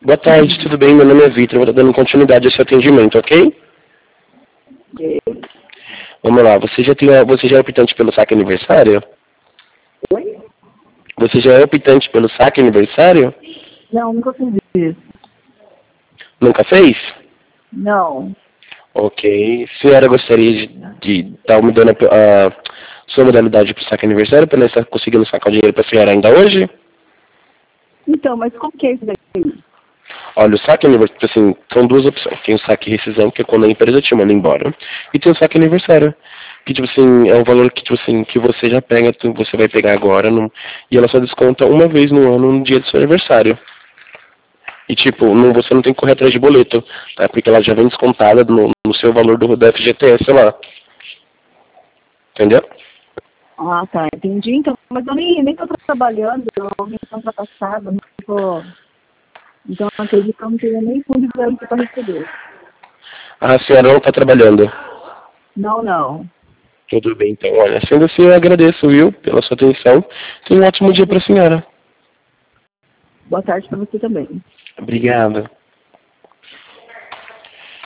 Boa tarde, tudo bem? Meu nome é Vitor, eu vou estar dando continuidade a esse atendimento, ok? Ok. Vamos lá, você já é optante pelo saque aniversário? Oi? Você já é optante pelo saque aniversário? Não, nunca fiz isso. Nunca fez? Não. Ok. A senhora gostaria de estar me dando a sua modalidade para o saque aniversário, para nós estar conseguindo sacar o dinheiro para a senhora ainda hoje? Então, mas como que é isso daí? Olha, o saque aniversário, assim, são duas opções. Tem o saque rescisão, que é quando a empresa te manda embora. E tem o saque aniversário, que, tipo assim, é um valor que, tipo assim, que você já pega, você vai pegar agora, e ela só desconta uma vez no ano, no dia do seu aniversário. E, tipo, você não tem que correr atrás de boleto, tá? Porque ela já vem descontada no seu valor da FGTS lá. Entendeu? Ah, tá, entendi. Então, mas eu nem tô trabalhando, eu vim contrataçada, não tô... Então, eu acredito que eu não teria nem fundo de garantia para receber. A senhora não está trabalhando. Não, não. Tudo bem, então, olha, sendo assim, eu agradeço, viu, pela sua atenção. Tenha um ótimo dia para a senhora. Boa tarde para você também. Obrigado.